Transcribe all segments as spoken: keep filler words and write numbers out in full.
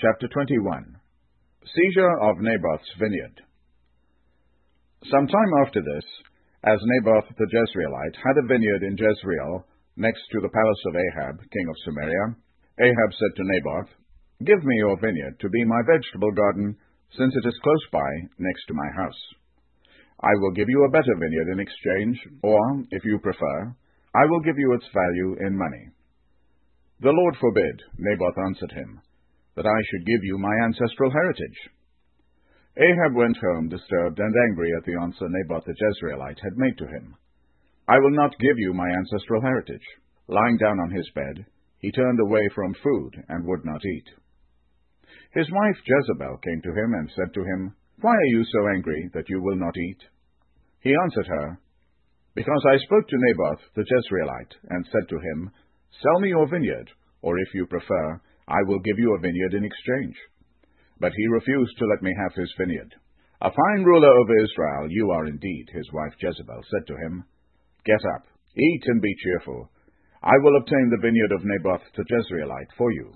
Chapter twenty-one. Seizure of Naboth's Vineyard. Some time after this, as Naboth the Jezreelite had a vineyard in Jezreel, next to the palace of Ahab, king of Samaria, Ahab said to Naboth, "Give me your vineyard to be my vegetable garden, since it is close by, next to my house. I will give you a better vineyard in exchange, or, if you prefer, I will give you its value in money." "The Lord forbid," Naboth answered him, "that I should give you my ancestral heritage." Ahab went home disturbed and angry at the answer Naboth the Jezreelite had made to him. "I will not give you my ancestral heritage." Lying down on his bed, he turned away from food and would not eat. His wife Jezebel came to him and said to him, "Why are you so angry that you will not eat?" He answered her, "Because I spoke to Naboth the Jezreelite and said to him, 'Sell me your vineyard, or if you prefer, I will give you a vineyard in exchange.' But he refused to let me have his vineyard. 'A fine ruler over Israel you are indeed,' his wife Jezebel said to him. 'Get up, eat and be cheerful. I will obtain the vineyard of Naboth the Jezreelite for you.'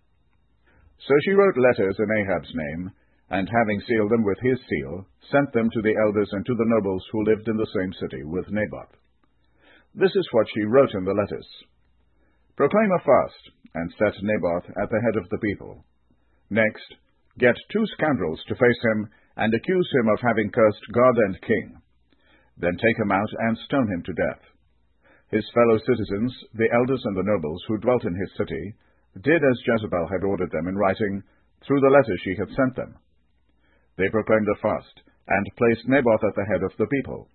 So she wrote letters in Ahab's name, and having sealed them with his seal, sent them to the elders and to the nobles who lived in the same city with Naboth. This is what she wrote in the letters: "Proclaim a fast, and set Naboth at the head of the people. Next, get two scoundrels to face him, and accuse him of having cursed God and king. Then take him out and stone him to death." His fellow citizens, the elders and the nobles who dwelt in his city, did as Jezebel had ordered them in writing, through the letters she had sent them. They proclaimed a fast, and placed Naboth at the head of the people.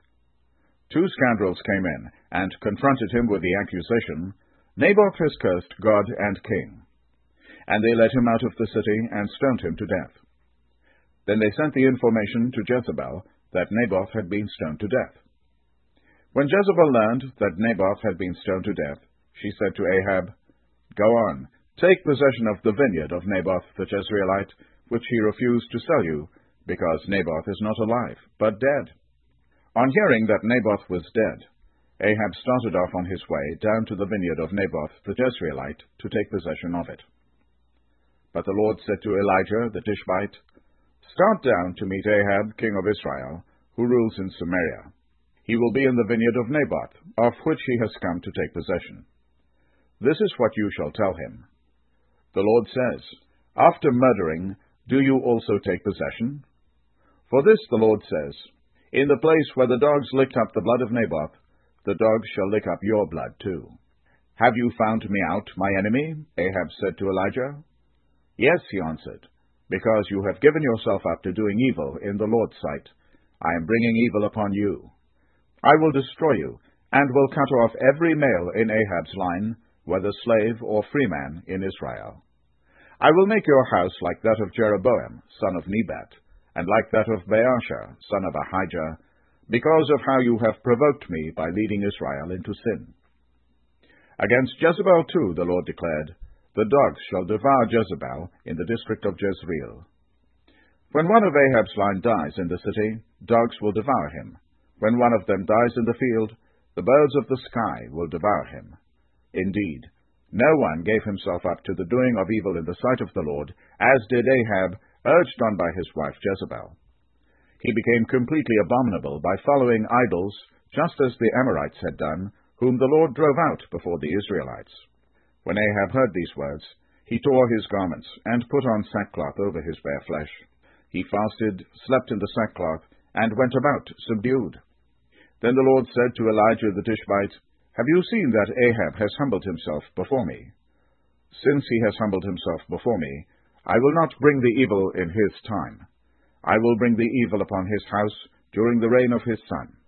Two scoundrels came in, and confronted him with the accusation, "Naboth has cursed God and king." And they led him out of the city and stoned him to death. Then they sent the information to Jezebel that Naboth had been stoned to death. When Jezebel learned that Naboth had been stoned to death, she said to Ahab, "Go on, take possession of the vineyard of Naboth the Jezreelite, which he refused to sell you, because Naboth is not alive, but dead." On hearing that Naboth was dead, Ahab started off on his way down to the vineyard of Naboth the Jezreelite to take possession of it. But the Lord said to Elijah the Tishbite, "Start down to meet Ahab, king of Israel, who rules in Samaria. He will be in the vineyard of Naboth, of which he has come to take possession. This is what you shall tell him. The Lord says, After murdering, do you also take possession? For this the Lord says, In the place where the dogs licked up the blood of Naboth, the dogs shall lick up your blood too. Have you found me out, my enemy?" Ahab said to Elijah. "Yes," he answered, "because you have given yourself up to doing evil in the Lord's sight. I am bringing evil upon you. I will destroy you, and will cut off every male in Ahab's line, whether slave or freeman in Israel. I will make your house like that of Jeroboam, son of Nebat, and like that of Baasha, son of Ahijah, because of how you have provoked me by leading Israel into sin." Against Jezebel too, the Lord declared, "The dogs shall devour Jezebel in the district of Jezreel." When one of Ahab's line dies in the city, dogs will devour him. When one of them dies in the field, the birds of the sky will devour him. Indeed, no one gave himself up to the doing of evil in the sight of the Lord, as did Ahab, urged on by his wife Jezebel. He became completely abominable by following idols, just as the Amorites had done, whom the Lord drove out before the Israelites. When Ahab heard these words, he tore his garments, and put on sackcloth over his bare flesh. He fasted, slept in the sackcloth, and went about subdued. Then the Lord said to Elijah the Tishbite, "Have you seen that Ahab has humbled himself before me? Since he has humbled himself before me, I will not bring the evil in his time. I will bring the evil upon his house during the reign of his son."